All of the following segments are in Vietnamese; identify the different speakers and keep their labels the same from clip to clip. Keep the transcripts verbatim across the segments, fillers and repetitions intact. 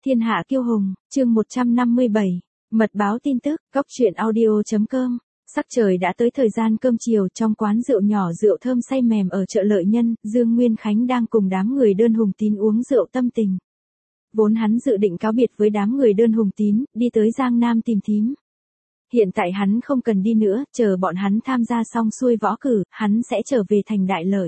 Speaker 1: Thiên hạ kiêu hùng, chương một trăm năm mươi bảy, mật báo tin tức, góc truyện audio chấm com. Sắc trời đã tới thời gian cơm chiều trong quán rượu nhỏ rượu thơm say mềm ở chợ Lợi Nhân, Dương Nguyên Khánh đang cùng đám người đơn Hùng Tín uống rượu tâm tình. Vốn hắn dự định cáo biệt với đám người đơn Hùng Tín, đi tới Giang Nam tìm thím. Hiện tại hắn không cần đi nữa, chờ bọn hắn tham gia xong xuôi võ cử, hắn sẽ trở về thành Đại Lợi.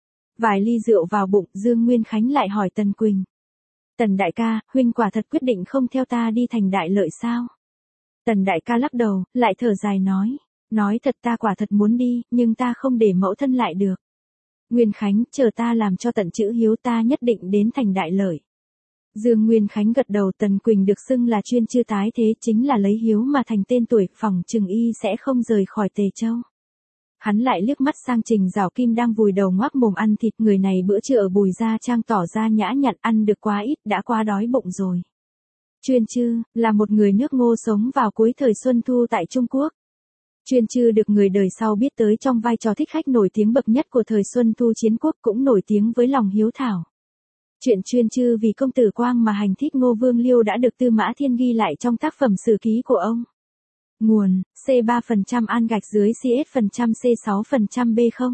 Speaker 1: Vài ly rượu vào bụng, Dương Nguyên Khánh lại hỏi Tần Quỳnh. Tần đại ca, huynh quả thật quyết định không theo ta đi thành Đại Lợi sao? Tần đại ca lắc đầu, lại thở dài nói. Nói thật ta quả thật muốn đi, nhưng ta không để mẫu thân lại được. Nguyên Khánh, chờ ta làm cho tận chữ hiếu ta nhất định đến thành Đại Lợi. Dương Nguyên Khánh gật đầu. Tần Quỳnh được xưng là chuyên chư tái thế, chính là lấy hiếu mà thành tên tuổi, phỏng chừng y sẽ không rời khỏi Tề Châu. Hắn lại liếc mắt sang Trình Giảo Kim đang vùi đầu ngoác mồm ăn thịt, người này bữa trưa ở Bùi Gia Trang tỏ ra nhã nhặn, ăn được quá ít, đã quá đói bụng rồi. Chuyên chư, là một người nước Ngô sống vào cuối thời Xuân Thu tại Trung Quốc. Chuyên chư được người đời sau biết tới trong vai trò thích khách nổi tiếng bậc nhất của thời Xuân Thu chiến quốc, cũng nổi tiếng với lòng hiếu thảo. Chuyện chuyên chư vì công tử Quang mà hành thích Ngô Vương Liêu đã được Tư Mã Thiên ghi lại trong tác phẩm sử ký của ông. Nguồn, C ba phần trăm an gạch dưới C S phần trăm C sáu phần trăm B không.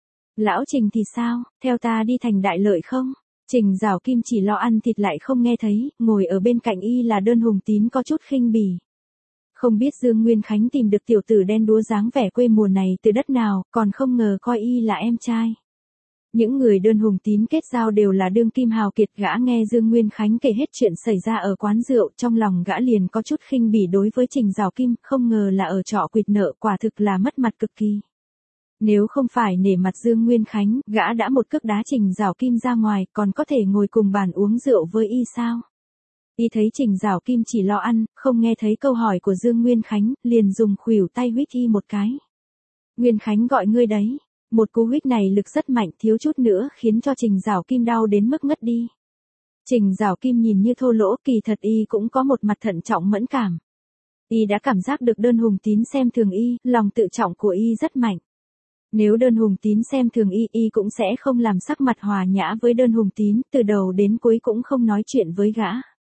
Speaker 1: Lão Trình thì sao, theo ta đi thành Đại Lợi không? Trình Giảo Kim chỉ lo ăn thịt lại không nghe thấy, ngồi ở bên cạnh y là đơn Hùng Tín có chút khinh bỉ. Không biết Dương Nguyên Khánh tìm được tiểu tử đen đúa dáng vẻ quê mùa này từ đất nào, còn không ngờ coi y là em trai. Những người đơn Hùng Tín kết giao đều là đương kim hào kiệt, gã nghe Dương Nguyên Khánh kể hết chuyện xảy ra ở quán rượu, trong lòng gã liền có chút khinh bỉ đối với Trình Giảo Kim, không ngờ là ở trọ quỵt nợ, quả thực là mất mặt cực kỳ. Nếu không phải nể mặt Dương Nguyên Khánh, gã đã một cước đá Trình Giảo Kim ra ngoài, còn có thể ngồi cùng bàn uống rượu với y sao? Y thấy Trình Giảo Kim chỉ lo ăn, không nghe thấy câu hỏi của Dương Nguyên Khánh, liền dùng khuỷu tay huých y một cái. Nguyên Khánh gọi ngươi đấy. Một cú huých này lực rất mạnh, thiếu chút nữa khiến cho Trình Giảo Kim đau đến mức ngất đi. Trình Giảo Kim nhìn như thô lỗ, kỳ thật y cũng có một mặt thận trọng mẫn cảm. Y đã cảm giác được đơn Hùng Tín xem thường y, lòng tự trọng của y rất mạnh. Nếu đơn Hùng Tín xem thường y, y cũng sẽ không làm sắc mặt hòa nhã với đơn Hùng Tín, từ đầu đến cuối cũng không nói chuyện với gã.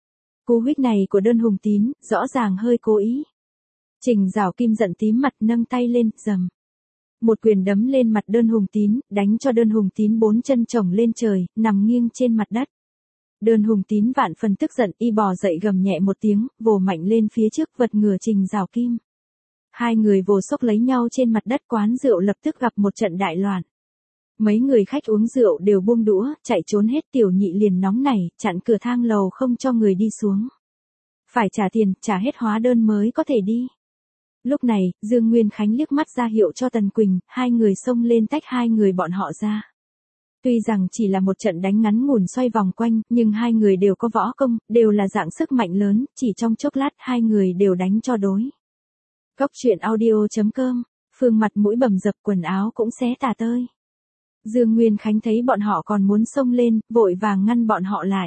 Speaker 1: Cú huých này của đơn Hùng Tín, rõ ràng hơi cố ý. Trình Giảo Kim giận tím mặt, nâng tay lên, rầm. Một quyền đấm lên mặt đơn Hùng Tín, đánh cho đơn Hùng Tín bốn chân chồng lên trời, nằm nghiêng trên mặt đất. Đơn Hùng Tín vạn phần tức giận, y bò dậy gầm nhẹ một tiếng, vồ mạnh lên phía trước vật ngửa Trình Giảo Kim. Hai người vồ xốc lấy nhau trên mặt đất, quán rượu lập tức gặp một trận đại loạn. Mấy người khách uống rượu đều buông đũa, chạy trốn hết. Tiểu Nhị liền nóng nảy, chặn cửa thang lầu không cho người đi xuống. Phải trả tiền, trả hết hóa đơn mới có thể đi. Lúc này, Dương Nguyên Khánh liếc mắt ra hiệu cho Tần Quỳnh, hai người xông lên tách hai người bọn họ ra. Tuy rằng chỉ là một trận đánh ngắn ngủn xoay vòng quanh, nhưng hai người đều có võ công, đều là dạng sức mạnh lớn, chỉ trong chốc lát hai người đều đánh cho đối. Góc truyện audio chấm com, Phương mặt mũi bầm dập, quần áo cũng xé tả tơi. Dương Nguyên Khánh thấy bọn họ còn muốn xông lên, vội vàng ngăn bọn họ lại.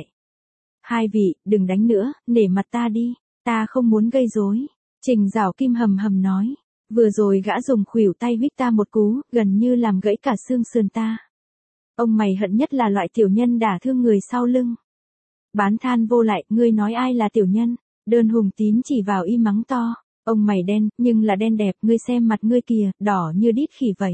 Speaker 1: Hai vị, đừng đánh nữa, nể mặt ta đi, ta không muốn gây rối. Trình Giảo Kim hầm hầm nói, vừa rồi gã dùng khuỷu tay huých ta một cú, gần như làm gãy cả xương sườn ta. Ông mày hận nhất là loại tiểu nhân đả thương người sau lưng. Bán than vô lại, ngươi nói ai là tiểu nhân? Đơn Hùng Tín chỉ vào y mắng to, ông mày đen, nhưng là đen đẹp, ngươi xem mặt ngươi kìa, đỏ như đít khỉ vậy.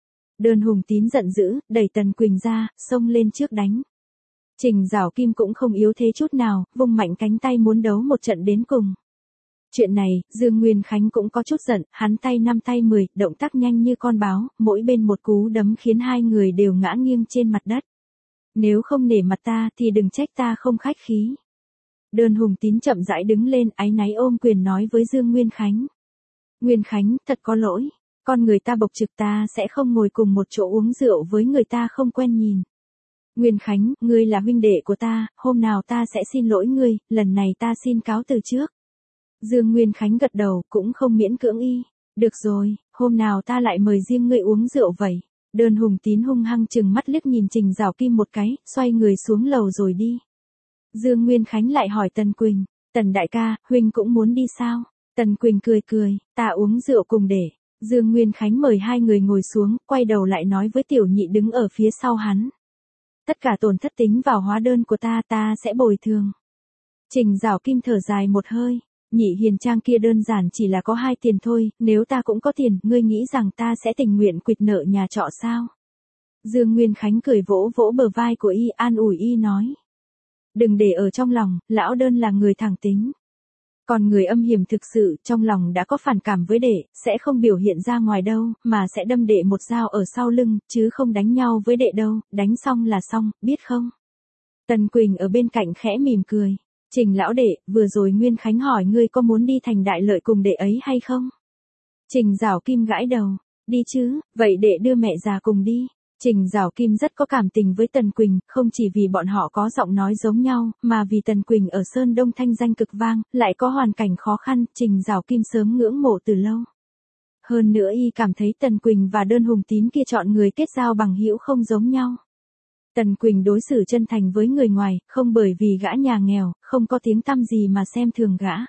Speaker 1: Đơn Hùng Tín giận dữ, đẩy Tần Quỳnh ra, xông lên trước đánh. Trình Giảo Kim cũng không yếu thế chút nào, vung mạnh cánh tay muốn đấu một trận đến cùng. Chuyện này, Dương Nguyên Khánh cũng có chút giận, hắn tay năm tay mười, động tác nhanh như con báo, mỗi bên một cú đấm khiến hai người đều ngã nghiêng trên mặt đất. Nếu không nể mặt ta thì đừng trách ta không khách khí. Đơn Hùng Tín chậm rãi đứng lên, áy náy ôm quyền nói với Dương Nguyên Khánh. Nguyên Khánh, thật có lỗi, con người ta bộc trực, ta sẽ không ngồi cùng một chỗ uống rượu với người ta không quen nhìn. Nguyên Khánh, ngươi là huynh đệ của ta, hôm nào ta sẽ xin lỗi ngươi, lần này ta xin cáo từ trước. Dương Nguyên Khánh gật đầu, cũng không miễn cưỡng y. Được rồi, hôm nào ta lại mời riêng ngươi uống rượu vậy. Đơn Hùng Tín hung hăng chừng mắt liếc nhìn Trình Giảo Kim một cái, xoay người xuống lầu rồi đi. Dương Nguyên Khánh lại hỏi Tần Quỳnh, Tần đại ca, huynh cũng muốn đi sao? Tần Quỳnh cười cười, ta uống rượu cùng để. Dương Nguyên Khánh mời hai người ngồi xuống, quay đầu lại nói với Tiểu Nhị đứng ở phía sau hắn. Tất cả tổn thất tính vào hóa đơn của ta, ta sẽ bồi thường. Trình Giảo Kim thở dài một hơi, Nhị Hiền Trang kia đơn giản chỉ là có hai tiền thôi, nếu ta cũng có tiền, ngươi nghĩ rằng ta sẽ tình nguyện quỵt nợ nhà trọ sao? Dương Nguyên Khánh cười vỗ vỗ bờ vai của y, an ủi y nói. Đừng để ở trong lòng, lão đơn là người thẳng tính. Còn người âm hiểm thực sự, trong lòng đã có phản cảm với đệ, sẽ không biểu hiện ra ngoài đâu, mà sẽ đâm đệ một dao ở sau lưng, chứ không đánh nhau với đệ đâu, đánh xong là xong, biết không? Tần Quỳnh ở bên cạnh khẽ mỉm cười. Trình lão đệ, vừa rồi Nguyên Khánh hỏi ngươi có muốn đi thành Đại Lợi cùng đệ ấy hay không? Trình Giảo Kim gãi đầu. Đi chứ, vậy đệ đưa mẹ già cùng đi. Trình Giảo Kim rất có cảm tình với Tần Quỳnh, không chỉ vì bọn họ có giọng nói giống nhau, mà vì Tần Quỳnh ở Sơn Đông thanh danh cực vang, lại có hoàn cảnh khó khăn, Trình Giảo Kim sớm ngưỡng mộ từ lâu. Hơn nữa y cảm thấy Tần Quỳnh và Đơn Hùng Tín kia chọn người kết giao bằng hữu không giống nhau. Tần Quỳnh đối xử chân thành với người ngoài, không bởi vì gã nhà nghèo, không có tiếng tăm gì mà xem thường gã.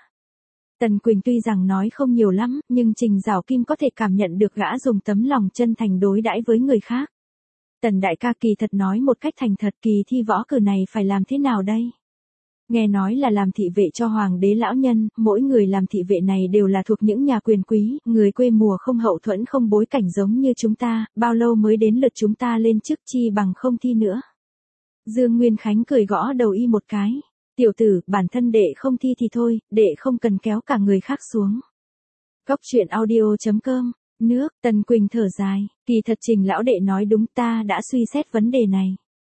Speaker 1: Tần Quỳnh tuy rằng nói không nhiều lắm, nhưng Trình Giảo Kim có thể cảm nhận được gã dùng tấm lòng chân thành đối đãi với người khác. Tần đại ca kỳ thật nói một cách thành thật, kỳ thi võ cử này phải làm thế nào đây? Nghe nói là làm thị vệ cho hoàng đế lão nhân, mỗi người làm thị vệ này đều là thuộc những nhà quyền quý, người quê mùa không hậu thuẫn không bối cảnh giống như chúng ta, bao lâu mới đến lượt chúng ta lên chức chi bằng không thi nữa. Dương Nguyên Khánh cười gõ đầu y một cái. Tiểu tử, bản thân đệ không thi thì thôi, đệ không cần kéo cả người khác xuống. Góc truyện audio chấm com. Nước, Tần Quỳnh thở dài, kỳ thật Trình lão đệ nói đúng, ta đã suy xét vấn đề này.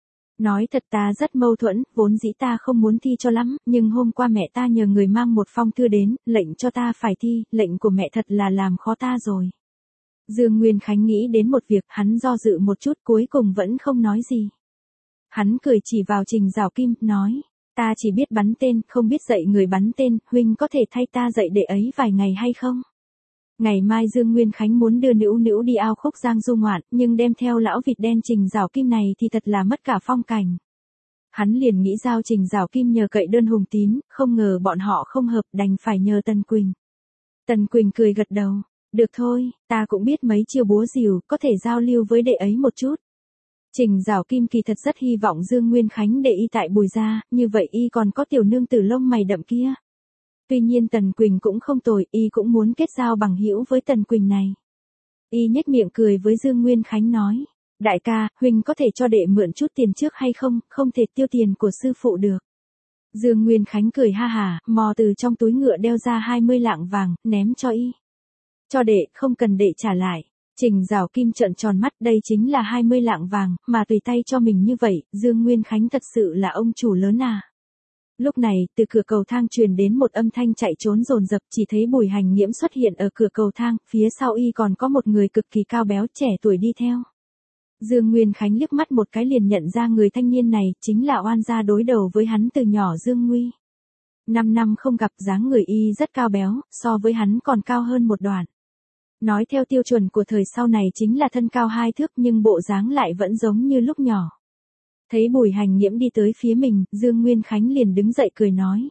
Speaker 1: Nói thật ta rất mâu thuẫn, vốn dĩ ta không muốn thi cho lắm, nhưng hôm qua mẹ ta nhờ người mang một phong thư đến, lệnh cho ta phải thi, lệnh của mẹ thật là làm khó ta rồi. Dương Nguyên Khánh nghĩ đến một việc, hắn do dự một chút cuối cùng vẫn không nói gì. Hắn cười chỉ vào Trình Giảo Kim, nói, ta chỉ biết bắn tên, không biết dạy người bắn tên, huynh có thể thay ta dạy đệ ấy vài ngày hay không? Ngày mai Dương Nguyên Khánh muốn đưa Nữu Nữu đi ao Khúc Giang du ngoạn, nhưng đem theo lão vịt đen Trình Giảo Kim này thì thật là mất cả phong cảnh. Hắn liền nghĩ giao Trình Giảo Kim nhờ cậy Đơn Hùng Tín, không ngờ bọn họ không hợp, đành phải nhờ Tần Quỳnh. Tần Quỳnh cười gật đầu, được thôi, ta cũng biết mấy chiêu búa rìu, có thể giao lưu với đệ ấy một chút. Trình Giảo Kim kỳ thật rất hy vọng Dương Nguyên Khánh để y tại Bùi gia, như vậy y còn có tiểu nương tử lông mày đậm kia. Tuy nhiên Tần Quỳnh cũng không tồi, y cũng muốn kết giao bằng hữu với Tần Quỳnh này. Y nhếch miệng cười với Dương Nguyên Khánh nói, đại ca, huynh có thể cho đệ mượn chút tiền trước hay không, không thể tiêu tiền của sư phụ được. Dương Nguyên Khánh cười ha hả, mò từ trong túi ngựa đeo ra hai mươi lạng vàng, ném cho y. Cho đệ, không cần đệ trả lại. Trình Giảo Kim trợn tròn mắt, đây chính là hai mươi lạng vàng, mà tùy tay cho mình như vậy, Dương Nguyên Khánh thật sự là ông chủ lớn à. Lúc này, từ cửa cầu thang truyền đến một âm thanh chạy trốn dồn dập, chỉ thấy Bùi Hành Nghiễm xuất hiện ở cửa cầu thang, phía sau y còn có một người cực kỳ cao béo trẻ tuổi đi theo. Dương Nguyên Khánh liếc mắt một cái liền nhận ra người thanh niên này, chính là oan gia đối đầu với hắn từ nhỏ Dương Nguy. Năm năm không gặp, dáng người y rất cao béo, so với hắn còn cao hơn một đoạn. Nói theo tiêu chuẩn của thời sau này chính là thân cao hai thước nhưng bộ dáng lại vẫn giống như lúc nhỏ. Thấy Bùi Hành Nghiễm đi tới phía mình, Dương Nguyên Khánh liền đứng dậy cười nói.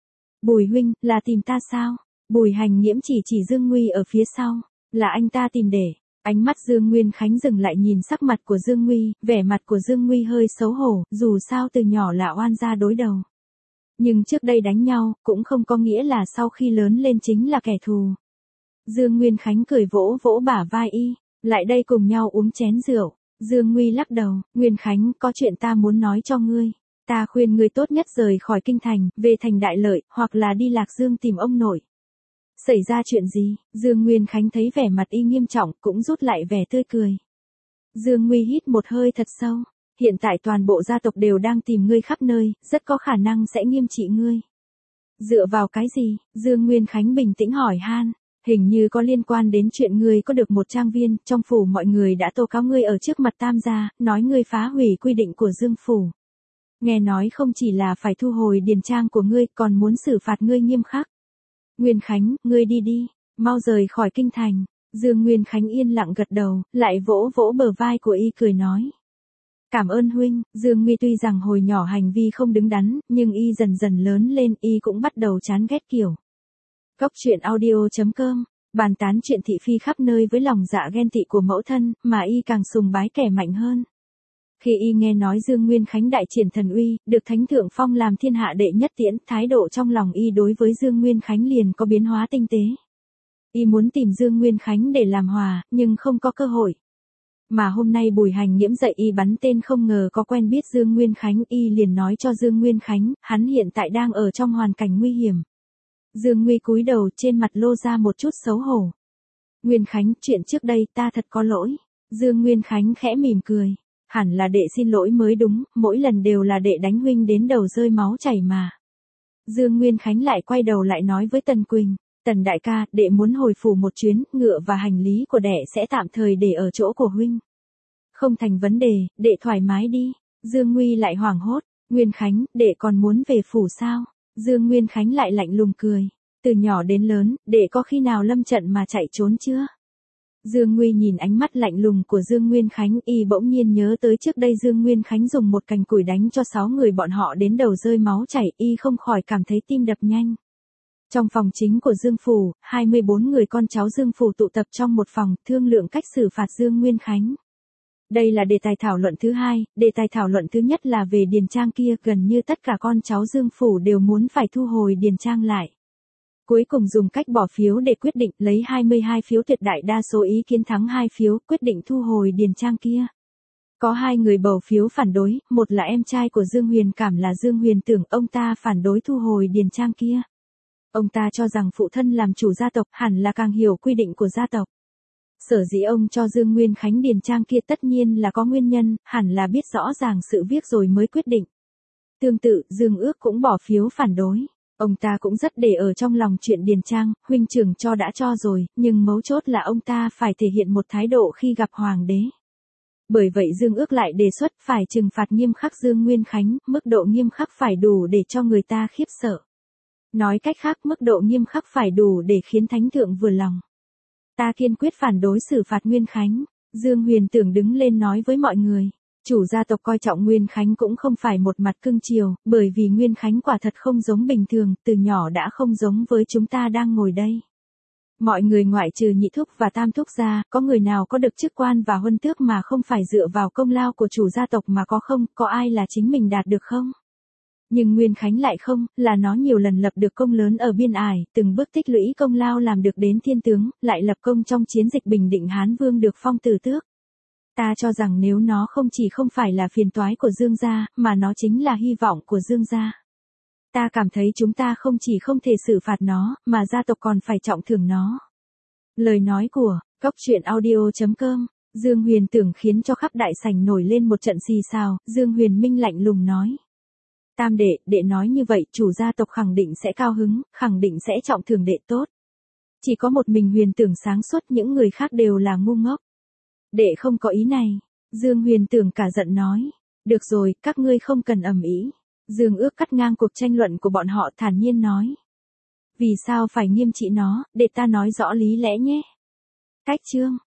Speaker 1: Bùi huynh, là tìm ta sao? Bùi Hành Nghiễm chỉ chỉ Dương Nguy ở phía sau, là anh ta tìm để. Ánh mắt Dương Nguyên Khánh dừng lại nhìn sắc mặt của Dương Nguy, vẻ mặt của Dương Nguy hơi xấu hổ, dù sao từ nhỏ là oan gia đối đầu. Nhưng trước đây đánh nhau, cũng không có nghĩa là sau khi lớn lên chính là kẻ thù. Dương Nguyên Khánh cười vỗ vỗ bả vai y, lại đây cùng nhau uống chén rượu. Dương Nguy lắc đầu, Nguyên Khánh, có chuyện ta muốn nói cho ngươi. Ta khuyên ngươi tốt nhất rời khỏi kinh thành, về thành Đại Lợi, hoặc là đi Lạc Dương tìm ông nội. Xảy ra chuyện gì? Dương Nguyên Khánh thấy vẻ mặt y nghiêm trọng, cũng rút lại vẻ tươi cười. Dương Nguy hít một hơi thật sâu. Hiện tại toàn bộ gia tộc đều đang tìm ngươi khắp nơi, rất có khả năng sẽ nghiêm trị ngươi. Dựa vào cái gì? Dương Nguyên Khánh bình tĩnh hỏi han. Hình như có liên quan đến chuyện ngươi có được một trang viên, trong phủ mọi người đã tố cáo ngươi ở trước mặt Tam gia, nói ngươi phá hủy quy định của Dương phủ. Nghe nói không chỉ là phải thu hồi điền trang của ngươi, còn muốn xử phạt ngươi nghiêm khắc. Nguyên Khánh, ngươi đi đi, mau rời khỏi kinh thành. Dương Nguyên Khánh yên lặng gật đầu, lại vỗ vỗ bờ vai của y cười nói. Cảm ơn huynh. Dương Nguy tuy rằng hồi nhỏ hành vi không đứng đắn, nhưng y dần dần lớn lên, y cũng bắt đầu chán ghét kiểu. Góc truyện audio chấm com, bàn tán chuyện thị phi khắp nơi với lòng dạ ghen tị của mẫu thân, mà y càng sùng bái kẻ mạnh hơn. Khi y nghe nói Dương Nguyên Khánh đại triển thần uy, được Thánh Thượng Phong làm thiên hạ đệ nhất tiễn, thái độ trong lòng y đối với Dương Nguyên Khánh liền có biến hóa tinh tế. Y muốn tìm Dương Nguyên Khánh để làm hòa, nhưng không có cơ hội. Mà hôm nay Bùi Hành Nghiễm dạy y bắn tên không ngờ có quen biết Dương Nguyên Khánh, y liền nói cho Dương Nguyên Khánh, hắn hiện tại đang ở trong hoàn cảnh nguy hiểm. Dương Nguy cúi đầu, trên mặt lô ra một chút xấu hổ. Nguyên Khánh, chuyện trước đây ta thật có lỗi. Dương Nguyên Khánh khẽ mỉm cười. Hẳn là đệ xin lỗi mới đúng, mỗi lần đều là đệ đánh huynh đến đầu rơi máu chảy mà. Dương Nguyên Khánh lại quay đầu lại nói với Tần Quỳnh, Tần đại ca, đệ muốn hồi phủ một chuyến, ngựa và hành lý của đệ sẽ tạm thời để ở chỗ của huynh. Không thành vấn đề, đệ thoải mái đi. Dương Nguy lại hoảng hốt, Nguyên Khánh, đệ còn muốn về phủ sao? Dương Nguyên Khánh lại lạnh lùng cười, từ nhỏ đến lớn, đệ có khi nào lâm trận mà chạy trốn chưa? Dương Nguy nhìn ánh mắt lạnh lùng của Dương Nguyên Khánh, y bỗng nhiên nhớ tới trước đây Dương Nguyên Khánh dùng một cành củi đánh cho sáu người bọn họ đến đầu rơi máu chảy, y không khỏi cảm thấy tim đập nhanh. Trong phòng chính của Dương Phủ, hai mươi bốn người con cháu Dương Phủ tụ tập trong một phòng, thương lượng cách xử phạt Dương Nguyên Khánh. Đây là đề tài thảo luận thứ hai, đề tài thảo luận thứ nhất là về điền trang kia, gần như tất cả con cháu Dương Phủ đều muốn phải thu hồi điền trang lại. Cuối cùng dùng cách bỏ phiếu để quyết định, lấy hai mươi hai phiếu tuyệt đại đa số ý kiến thắng hai phiếu, quyết định thu hồi điền trang kia. Có hai người bầu phiếu phản đối, một là em trai của Dương Huyền Cảm là Dương Huyền Tưởng, ông ta phản đối thu hồi điền trang kia. Ông ta cho rằng phụ thân làm chủ gia tộc hẳn là càng hiểu quy định của gia tộc. Sở dĩ ông cho Dương Nguyên Khánh điền trang kia tất nhiên là có nguyên nhân, hẳn là biết rõ ràng sự việc rồi mới quyết định. Tương tự, Dương Ước cũng bỏ phiếu phản đối. Ông ta cũng rất để ở trong lòng chuyện điền trang, huynh trưởng cho đã cho rồi, nhưng mấu chốt là ông ta phải thể hiện một thái độ khi gặp hoàng đế. Bởi vậy Dương Ước lại đề xuất phải trừng phạt nghiêm khắc Dương Nguyên Khánh, mức độ nghiêm khắc phải đủ để cho người ta khiếp sợ. Nói cách khác, mức độ nghiêm khắc phải đủ để khiến Thánh Thượng vừa lòng. Ta kiên quyết phản đối xử phạt Nguyên Khánh. Dương Huyền Tưởng đứng lên nói với mọi người. Chủ gia tộc coi trọng Nguyên Khánh cũng không phải một mặt cưng chiều, bởi vì Nguyên Khánh quả thật không giống bình thường, từ nhỏ đã không giống với chúng ta đang ngồi đây. Mọi người ngoại trừ nhị thúc và tam thúc ra, có người nào có được chức quan và huân tước mà không phải dựa vào công lao của chủ gia tộc mà có không, có ai là chính mình đạt được không? Nhưng Nguyên Khánh lại không, là nó nhiều lần lập được công lớn ở biên ải, từng bước tích lũy công lao làm được đến thiên tướng, lại lập công trong chiến dịch bình định Hán Vương được phong tử tước. Ta cho rằng nếu nó không chỉ không phải là phiền toái của Dương gia, mà nó chính là hy vọng của Dương gia. Ta cảm thấy chúng ta không chỉ không thể xử phạt nó, mà gia tộc còn phải trọng thưởng nó. Lời nói của Cóc Truyện Audio chấm com. Dương Huyền Tưởng khiến cho khắp đại sảnh nổi lên một trận xì xào, Dương Huyền Minh lạnh lùng nói. Tam đệ, đệ nói như vậy, chủ gia tộc khẳng định sẽ cao hứng, khẳng định sẽ trọng thưởng đệ tốt. Chỉ có một mình Huyền Tưởng sáng suốt, những người khác đều là ngu ngốc. Đệ không có ý này. Dương Huyền Tưởng cả giận nói. Được rồi, các ngươi không cần ầm ĩ. Dương Ước cắt ngang cuộc tranh luận của bọn họ, thản nhiên nói. Vì sao phải nghiêm trị nó, để ta nói rõ lý lẽ nhé. Cách chương.